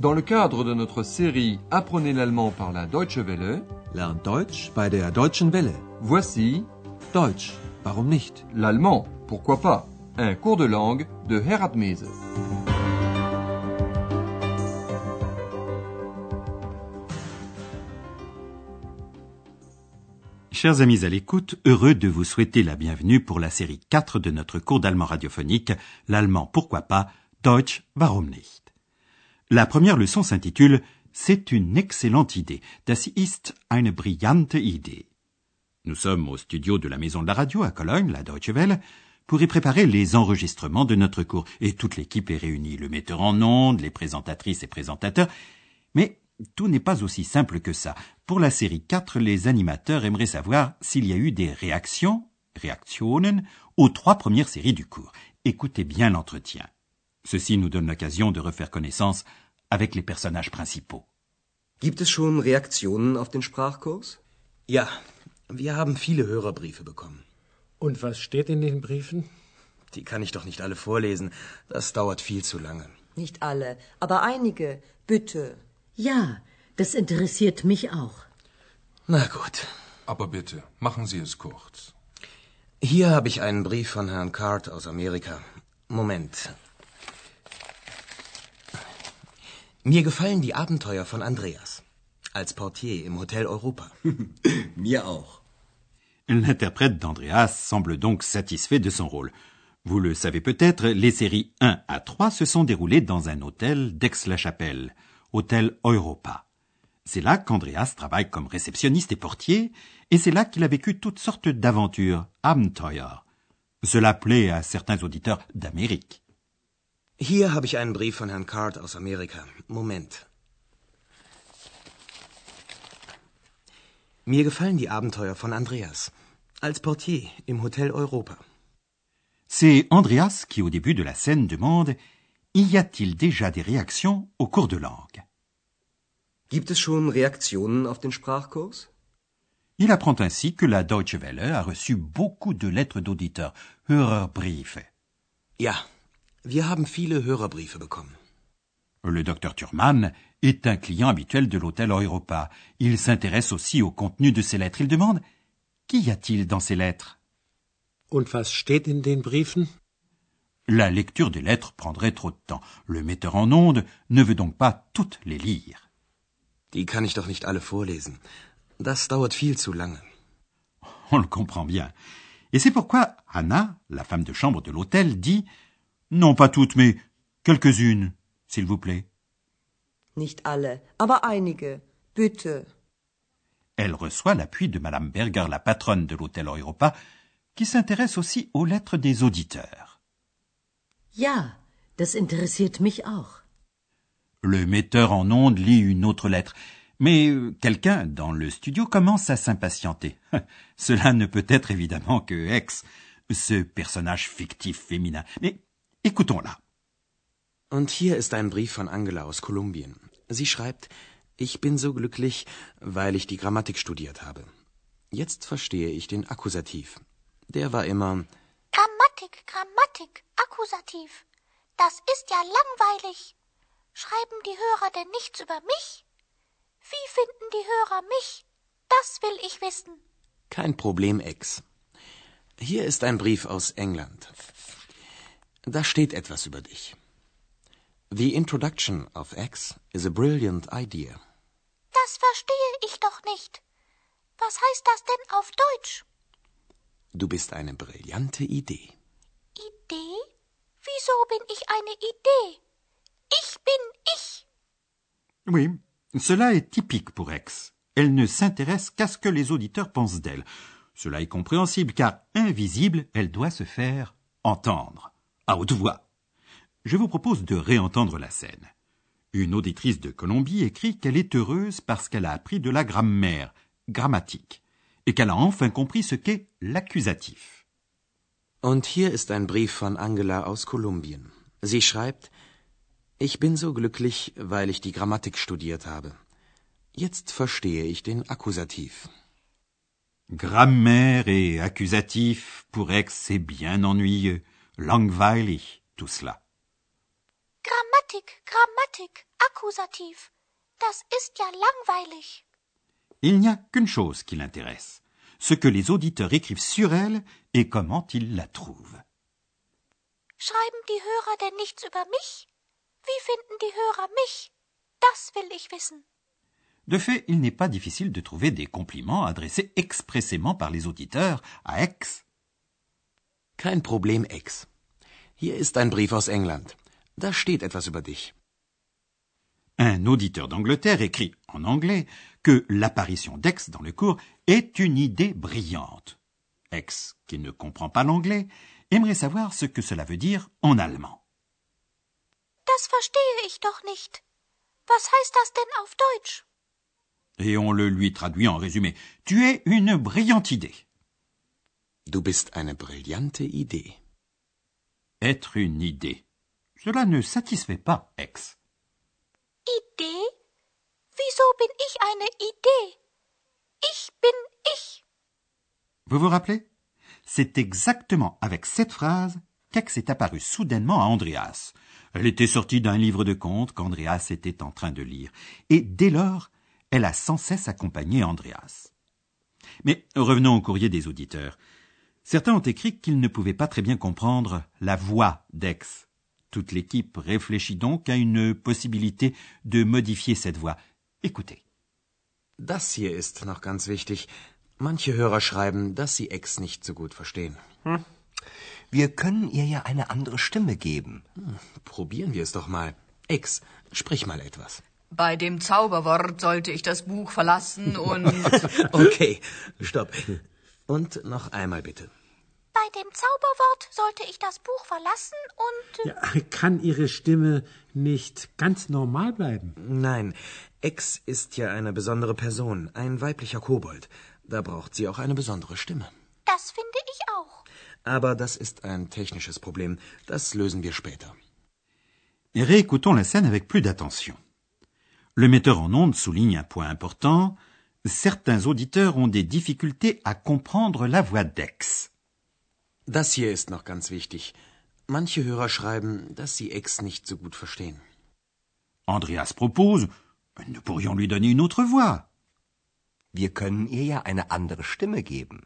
Dans le cadre de notre série Apprenez l'allemand par la Deutsche Welle, Lernt Deutsch bei der Deutschen Welle. voici Deutsch, warum nicht? l'allemand, pourquoi pas, un cours de langue de Herat Mese. Chers amis à l'écoute, heureux de vous souhaiter la bienvenue pour la série 4 de notre cours d'allemand radiophonique, l'allemand pourquoi pas, Deutsch, warum nicht. La première leçon s'intitule « C'est une excellente idée ». Das ist eine brillante Idee. Nous sommes au studio de la Maison de la Radio à Cologne, la Deutsche Welle, pour y préparer les enregistrements de notre cours. Et toute l'équipe est réunie, le metteur en ondes, les présentatrices et présentateurs. Mais tout n'est pas aussi simple que ça. Pour la série 4, les animateurs aimeraient savoir s'il y a eu des réactions, Reaktionen, aux 3 premières séries du cours. Écoutez bien l'entretien. Ceci nous donne l'occasion de refaire connaissance avec les personnages principaux. Gibt es schon Reaktionen auf den Sprachkurs? Ja, wir haben viele Hörerbriefe bekommen. Und was steht in den Briefen? Die kann ich doch nicht alle vorlesen. Das dauert viel zu lange. Nicht alle, aber einige. Bitte. Ja, das interessiert mich auch. Na gut. Aber bitte, machen Sie es kurz. Hier habe ich einen Brief von Herrn Card aus Amerika. Moment. Mir gefallen die Abenteuer von Andreas. Als Portier im Hotel Europa. Mir auch. L'interprète d'Andreas semble donc satisfait de son rôle. Vous le savez peut-être, les séries 1 à 3 se sont déroulées dans un hôtel d'Aix-la-Chapelle, Hôtel Europa. C'est là qu'Andreas travaille comme réceptionniste et portier, et c'est là qu'il a vécu toutes sortes d'aventures, Abenteuer. Cela plaît à certains auditeurs d'Amérique. Hier habe ich einen Brief von Herrn Card aus Amerika. Moment. Mir gefallen die Abenteuer von Andreas. Als Portier im Hotel Europa. C'est Andreas qui, au début de la scène, demande « Y a-t-il déjà des réactions au cours de langue ?» Gibt es schon Reaktionen auf den Sprachkurs? Il apprend ainsi que la Deutsche Welle a reçu beaucoup de lettres d'auditeurs, Hörerbriefe. Ja, wir haben viele Hörerbriefe bekommen. Le docteur Thurman est un client habituel de l'hôtel Europa. Il s'intéresse aussi au contenu de ces lettres. Il demande « Qu'y a-t-il dans ces lettres ?» Und was steht in den Briefen? La lecture des lettres prendrait trop de temps. Le metteur en ondes ne veut donc pas toutes les lire. Die kann ich doch nicht alle vorlesen. Das dauert viel zu lange. On le comprend bien. Et c'est pourquoi Anna, la femme de chambre de l'hôtel, dit « Non pas toutes, mais quelques-unes, s'il vous plaît. » Nicht alle, aber einige. Bitte. Elle reçoit l'appui de Madame Berger, la patronne de l'hôtel Europa, qui s'intéresse aussi aux lettres des auditeurs. Ja, das interessiert mich auch. Le metteur en ondes lit une autre lettre, mais quelqu'un dans le studio commence à s'impatienter. Cela ne peut être évidemment que X, ce personnage fictif féminin. Mais écoutons-la. Und hier ist ein Brief von Angela aus Kolumbien. Sie schreibt, ich bin so glücklich, weil ich die Grammatik studiert habe. Jetzt verstehe ich den Akkusativ. Der war immer... Grammatik, Akkusativ. Das ist ja langweilig. Schreiben die Hörer denn nichts über mich? Wie finden die Hörer mich? Das will ich wissen. Kein Problem, Ex. Hier ist ein Brief aus England. Da steht etwas über dich. The introduction of X is a brilliant idea. Das verstehe ich doch nicht. Was heißt das denn auf Deutsch? Du bist eine brillante Idee. Idee? Wieso bin ich eine Idee? Ich bin ich. Oui, cela est typique pour X. Elle ne s'intéresse qu'à ce que les auditeurs pensent d'elle. Cela est compréhensible car, invisible, elle doit se faire entendre, à haute voix. Je vous propose de réentendre la scène. Une auditrice de Colombie écrit qu'elle est heureuse parce qu'elle a appris de la grammaire, grammatique, et qu'elle a enfin compris ce qu'est l'accusatif. Und hier ist ein Brief von Angela aus Kolumbien. Sie schreibt, ich bin so glücklich, weil ich die Grammatik studiert habe. Jetzt verstehe ich den Akkusativ. Grammaire et accusatif, pour X, c'est bien ennuyeux. Langweilig, tout cela. Grammatik, Akkusativ. Das ist ja langweilig. Il n'y a qu'une chose qui l'intéresse, ce que les auditeurs écrivent sur elle et comment ils la trouvent. Schreiben die Hörer denn nichts über mich? Wie finden die Hörer mich? Das will ich wissen. De fait, il n'est pas difficile de trouver des compliments adressés expressément par les auditeurs à Aix. Kein Problem, Ex. Hier ist ein Brief aus England. Da steht etwas über dich. Un auditeur d'Angleterre écrit en anglais que l'apparition d'Aix dans le cours est une idée brillante. Aix, qui ne comprend pas l'anglais, aimerait savoir ce que cela veut dire en allemand. Das verstehe ich doch nicht. Was heißt das denn auf Deutsch? Et on le lui traduit en résumé. Tu es une brillante idée. Du bist eine brillante Idee. Être une idée. Cela ne satisfait pas Aix. Idee? Wieso bin ich eine Idee? Ich bin ich. Vous vous rappelez? C'est exactement avec cette phrase qu'Aix est apparue soudainement à Andreas. Elle était sortie d'un livre de contes qu'Andreas était en train de lire. Et dès lors, elle a sans cesse accompagné Andreas. Mais revenons au courrier des auditeurs. Certains ont écrit qu'ils ne pouvaient pas très bien comprendre la voix d'Aix. Toute l'équipe réfléchit donc à une possibilité de modifier cette voix. Écoutez. Das hier ist noch ganz wichtig. Manche Hörer schreiben, dass sie Ex nicht so gut verstehen. Wir können ihr ja eine andere Stimme geben. Probieren wir es doch mal. Ex, sprich mal etwas. Bei dem Zauberwort sollte ich das Buch verlassen und... Okay, stopp. Und noch einmal bitte. Bei dem Zauberwort sollte ich das Buch verlassen und... Ja, kann Ihre Stimme nicht ganz normal bleiben? Nein, Ex ist ja eine besondere Person, ein weiblicher Kobold. Da braucht sie auch eine besondere Stimme. Das finde ich auch. Aber das ist ein technisches Problem. Das lösen wir später. Réécoutons la scène avec plus d'attention. Le metteur en ondes souligne un point important. Certains auditeurs ont des difficultés à comprendre la voix d'Aix. Das hier ist noch ganz wichtig. Manche Hörer schreiben, dass sie Ex nicht so gut verstehen. Andreas propose, nous pourrions lui donner une autre voix. Wir können ihr ja eine andere Stimme geben.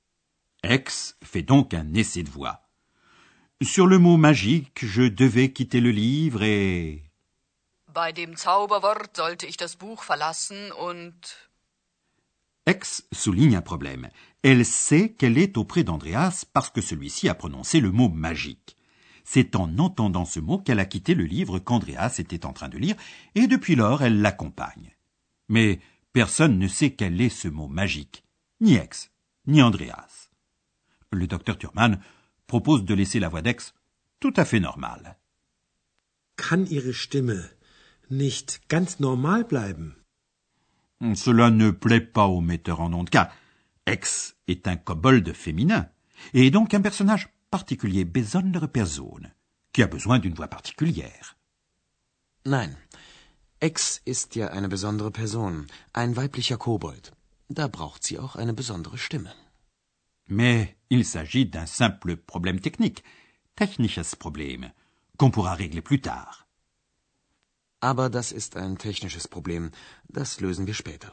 Aix fait donc un essai de voix. Sur le mot magique, je devais quitter le livre et... Bei dem Zauberwort sollte ich das Buch verlassen und... Aix souligne un problème. Elle sait qu'elle est auprès d'Andreas parce que celui-ci a prononcé le mot magique. C'est en entendant ce mot qu'elle a quitté le livre qu'Andreas était en train de lire, et depuis lors, elle l'accompagne. Mais personne ne sait quel est ce mot magique, ni Aix, ni Andreas. Le docteur Thurman propose de laisser la voix d'Aix tout à fait normale. Kann Ihre Stimme nicht ganz normal bleiben? Cela ne plaît pas au metteur en ondes, car Aix est un kobold féminin, et donc un personnage particulier, besondere Person, qui a besoin d'une voix particulière. Nein, Ex ist ja eine besondere Person, ein weiblicher Kobold. Da braucht sie auch eine besondere Stimme. Mais il s'agit d'un simple problème technique, technisches Problem, qu'on pourra régler plus tard. Aber das ist ein technisches Problem. Das lösen wir später.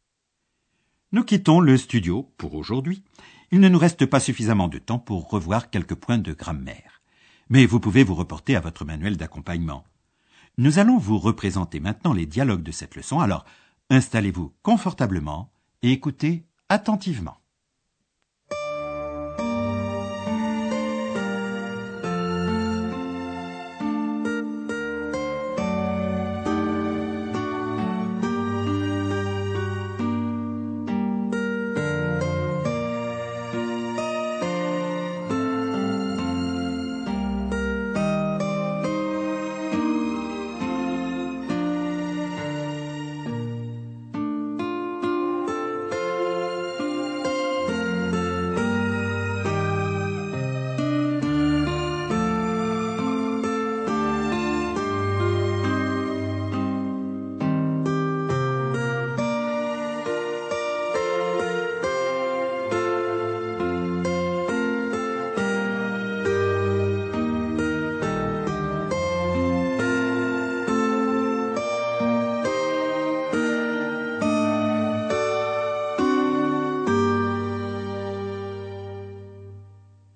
Nous quittons le studio pour aujourd'hui. Il ne nous reste pas suffisamment de temps pour revoir quelques points de grammaire. Mais vous pouvez vous reporter à votre manuel d'accompagnement. Nous allons vous représenter maintenant les dialogues de cette leçon, alors installez-vous confortablement et écoutez attentivement.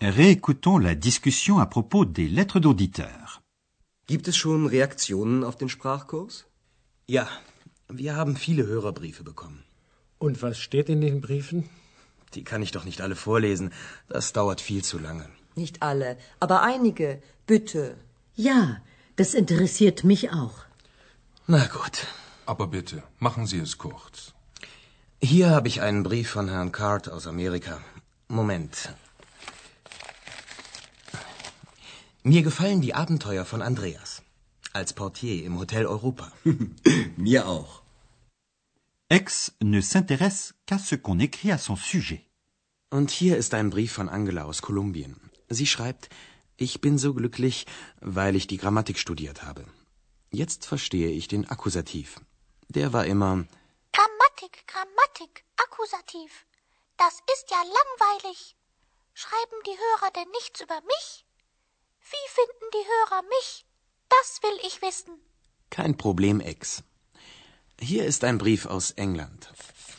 Réécoutons la discussion à propos des lettres d'auditeurs. Gibt es schon Reaktionen auf den Sprachkurs? Ja, wir haben viele Hörerbriefe bekommen. Und was steht in den Briefen? Die kann ich doch nicht alle vorlesen. Das dauert viel zu lange. Nicht alle, aber einige. Bitte. Ja, das interessiert mich auch. Na gut. Aber bitte, machen Sie es kurz. Hier habe ich einen Brief von Herrn Card aus Amerika. Moment. Mir gefallen die Abenteuer von Andreas. Als Portier im Hotel Europa. Mir auch. X ne s'intéresse qu'à ce qu'on écrit à son sujet. Und hier ist ein Brief von Angela aus Kolumbien. Sie schreibt, ich bin so glücklich, weil ich die Grammatik studiert habe. Jetzt verstehe ich den Akkusativ. Der war immer Grammatik, Akkusativ. Das ist ja langweilig. Schreiben die Hörer denn nichts über mich? Wie finden die Hörer mich? Das will ich wissen. kein Problem, Ex. Hier ist ein Brief aus England.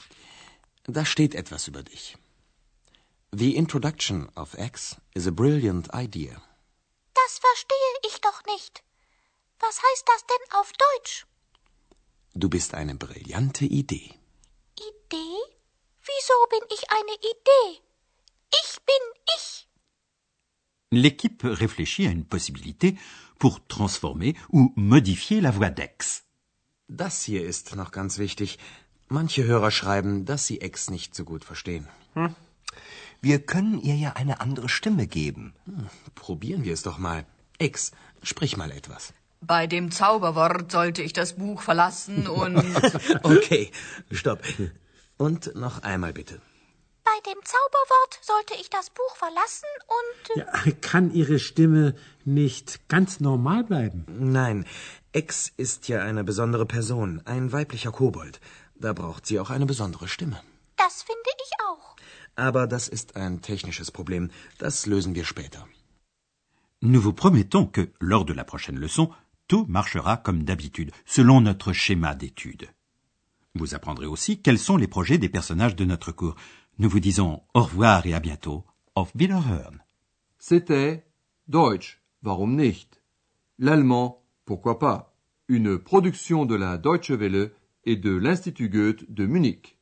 Da steht etwas über dich. The introduction of X is a brilliant idea. Das verstehe ich doch nicht. Was heißt das denn auf Deutsch? Du bist eine brillante Idee. Idee? Wieso bin ich eine Idee? Ich bin ich. L'équipe réfléchit à une possibilité pour transformer ou modifier la voix d'X. Das hier ist noch ganz wichtig. Manche Hörer schreiben, dass sie X nicht so gut verstehen. Wir können ihr ja eine andere Stimme geben. Probieren wir es doch mal. X, sprich mal etwas. Bei dem Zauberwort sollte ich das Buch verlassen und... Okay, stopp. Und noch einmal bitte. Bei dem Zauberwort sollte ich das Buch verlassen und... Ja, kann Ihre Stimme nicht ganz normal bleiben? Nein, X ist ja eine besondere Person, ein weiblicher Kobold. Da braucht sie auch eine besondere Stimme. Das finde ich auch. Aber das ist ein technisches Problem. Das lösen wir später. Nous vous promettons que, lors de la prochaine leçon, tout marchera comme d'habitude, selon notre schéma d'études. Vous apprendrez aussi quels sont les projets des personnages de notre cours. Nous vous disons au revoir et à bientôt. Auf Wiederhören. C'était Deutsch, warum nicht? L'allemand, pourquoi pas? Une production de la Deutsche Welle et de l'Institut Goethe de Munich.